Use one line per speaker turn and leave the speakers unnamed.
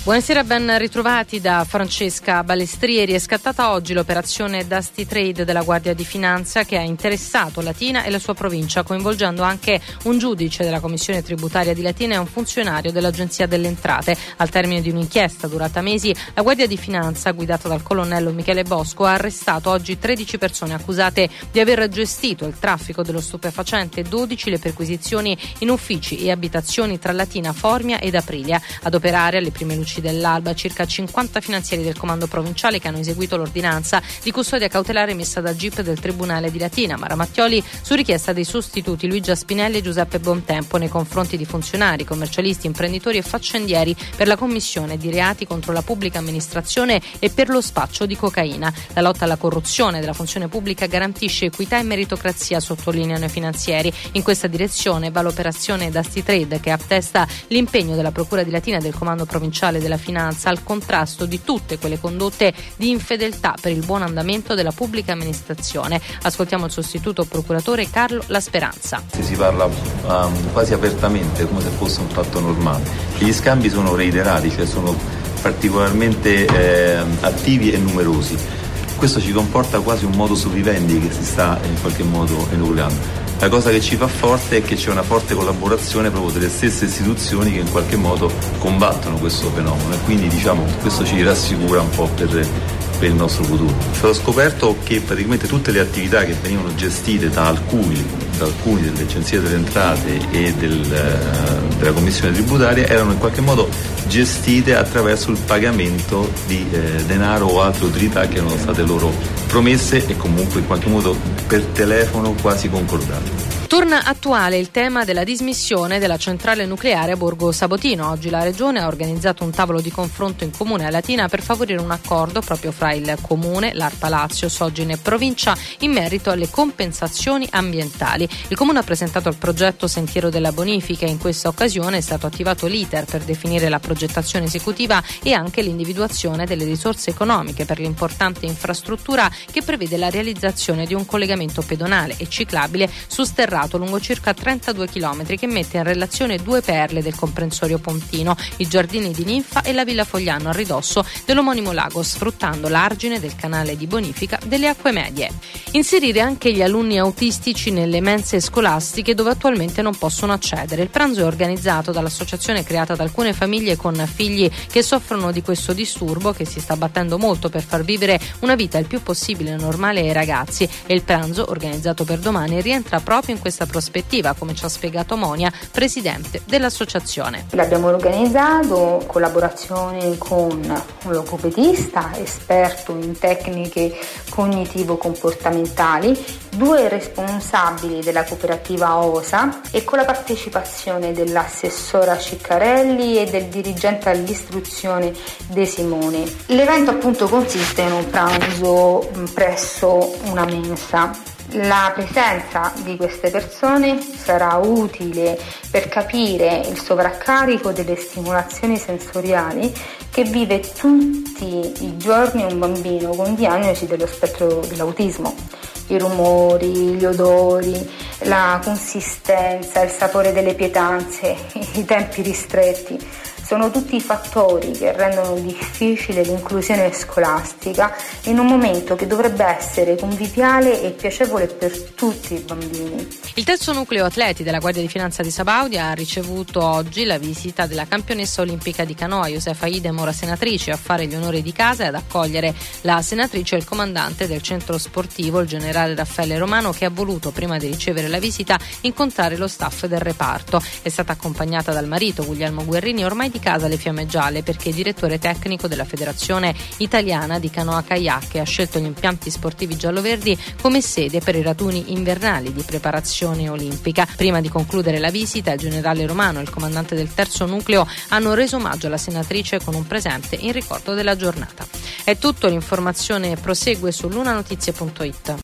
Buonasera, ben ritrovati da Francesca Balestrieri. È scattata oggi l'operazione Dusty Trade della Guardia di Finanza che ha interessato Latina e la sua provincia, coinvolgendo anche un giudice della Commissione tributaria di Latina e un funzionario dell'Agenzia delle Entrate. Al termine di un'inchiesta durata mesi, la Guardia di Finanza, guidata dal colonnello Michele Bosco, ha arrestato oggi 13 persone accusate di aver gestito il traffico dello stupefacente, 12 le perquisizioni in uffici e abitazioni tra Latina, Formia ed Aprilia. Ad operare alle prime luci dell'alba circa 50 finanzieri del comando provinciale che hanno eseguito l'ordinanza di custodia cautelare emessa dal GIP del Tribunale di Latina, Mara Mattioli, su richiesta dei sostituti Luigia Spinelli e Giuseppe Bontempo nei confronti di funzionari, commercialisti, imprenditori e faccendieri per la commissione di reati contro la pubblica amministrazione e per lo spaccio di cocaina. La lotta alla corruzione della funzione pubblica garantisce equità e meritocrazia, sottolineano i finanzieri. In questa direzione va l'operazione Dusty Trade, che attesta l'impegno della Procura di Latina e del Comando Provinciale della Finanza al contrasto di tutte quelle condotte di infedeltà per il buon andamento della pubblica amministrazione. Ascoltiamo il sostituto procuratore Carlo La Speranza.
Si parla quasi apertamente, come se fosse un fatto normale. Gli scambi sono reiterati, cioè sono particolarmente attivi e numerosi. Questo ci comporta quasi un modus vivendi che si sta in qualche modo enucleando. La cosa che ci fa forte è che c'è una forte collaborazione proprio delle stesse istituzioni che in qualche modo combattono questo fenomeno, e quindi questo ci rassicura un po' per il nostro futuro. È stato scoperto che praticamente tutte le attività che venivano gestite da alcuni delle agenzie delle entrate e della commissione tributaria erano in qualche modo gestite attraverso il pagamento di denaro o altre utilità che erano state loro promesse e comunque in qualche modo per telefono quasi concordate.
Torna attuale il tema della dismissione della centrale nucleare a Borgo Sabotino. Oggi la Regione ha organizzato un tavolo di confronto in Comune a Latina per favorire un accordo proprio fra il Comune, l'ARPA Lazio, Sogin e Provincia in merito alle compensazioni ambientali. Il Comune ha presentato il progetto Sentiero della Bonifica e in questa occasione è stato attivato l'iter per definire la progettazione esecutiva e anche l'individuazione delle risorse economiche per l'importante infrastruttura che prevede la realizzazione di un collegamento pedonale e ciclabile sosterrato lungo circa 32 km che mette in relazione due perle del comprensorio pontino, i giardini di Ninfa e la Villa Fogliano a ridosso dell'omonimo lago, sfruttando l'argine del canale di bonifica delle acque medie. Inserire anche gli alunni autistici nelle mense scolastiche dove attualmente non possono accedere. Il pranzo è organizzato dall'associazione creata da alcune famiglie con figli che soffrono di questo disturbo, che si sta battendo molto per far vivere una vita il più possibile normale ai ragazzi, e il pranzo organizzato per domani rientra proprio in questa prospettiva, come ci ha spiegato Monia, presidente dell'associazione.
L'abbiamo organizzato in collaborazione con un logopedista esperto in tecniche cognitivo-comportamentali, due responsabili della cooperativa OSA e con la partecipazione dell'assessora Ciccarelli e del dirigente all'istruzione De Simone. L'evento appunto consiste in un pranzo presso una mensa. La presenza di queste persone sarà utile per capire il sovraccarico delle stimolazioni sensoriali che vive tutti i giorni un bambino con diagnosi dello spettro dell'autismo. I rumori, gli odori, la consistenza, il sapore delle pietanze, i tempi ristretti sono tutti fattori che rendono difficile l'inclusione scolastica in un momento che dovrebbe essere conviviale e piacevole per tutti i bambini.
Il terzo nucleo atleti della Guardia di Finanza di Sabaudia ha ricevuto oggi la visita della campionessa olimpica di canoa Josefa Idem, ora senatrice, a fare gli onori di casa e ad accogliere la senatrice e il comandante del centro sportivo, il generale Raffaele Romano, che ha voluto, prima di ricevere la visita, incontrare lo staff del reparto. È stata accompagnata dal marito Guglielmo Guerrini, ormai di casa alle Fiamme Gialle, perché è direttore tecnico della Federazione Italiana di Canoa Kayak e ha scelto gli impianti sportivi gialloverdi come sede per i raduni invernali di preparazione olimpica. Prima di concludere la visita, il generale Romano e il comandante del terzo nucleo hanno reso omaggio alla senatrice con un presente in ricordo della giornata. È tutto, l'informazione prosegue su lunanotizie.it.